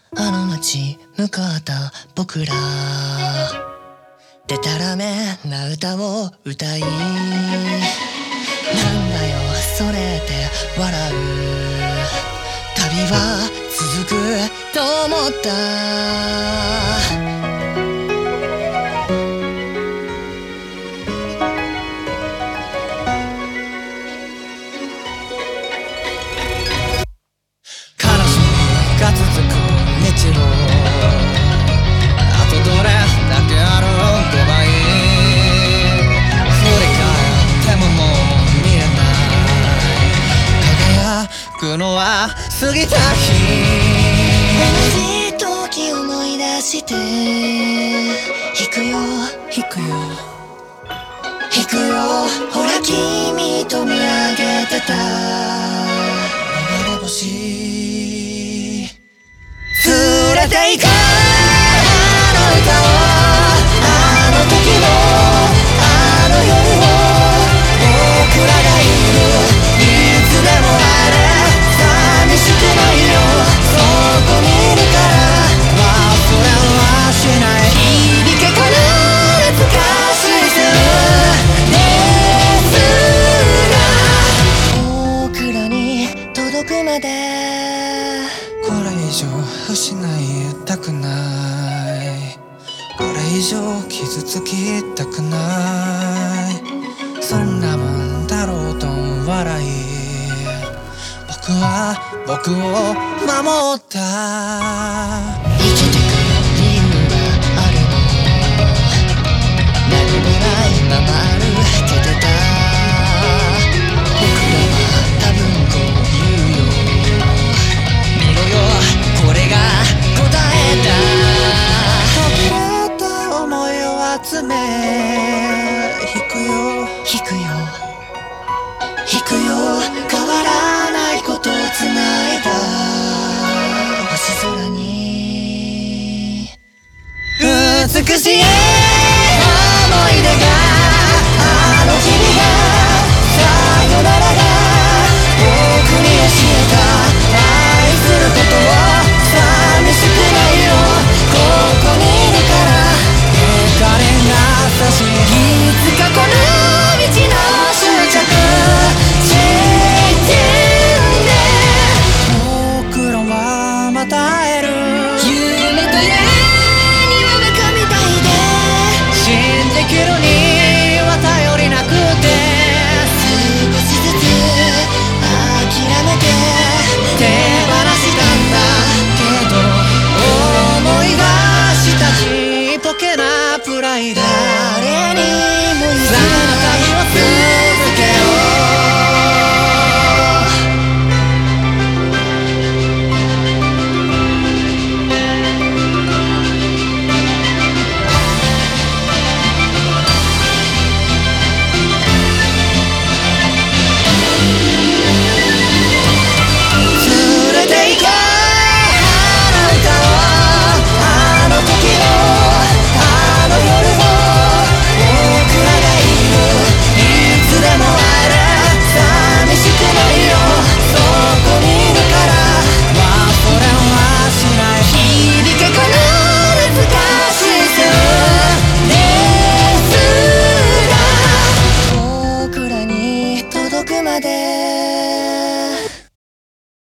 あの街向かった僕ら、でたらめな歌を歌い、なんだよそれって笑う。旅は続くと思った。悲しみが続く日露、あとどれだけあるんでばいい。振り返ってももう見えない。輝くのは過ぎた日。同じ時思い出して弾くよ弾くよ弾くよ。ほら君と見上げてた流れ星、連れて行かあの歌を、あの時もあの夜を、僕らがいるいつでもあれ、寂しくないよそこにいるから、忘れはしない。響けかな懐かしいセルですが、僕らに届くまでこれ以上失いたくない、これ以上傷つきたくない。そんなもんだろうと笑い、僕は僕を守った。生きてく理由があるの、何もないまま歩けてた。僕らは多分こう言うよ、見ろよこれが答えだ。隠れた想いを集め弾くよ弾くよ弾くよ。変わらないことをつないだ星空に美しい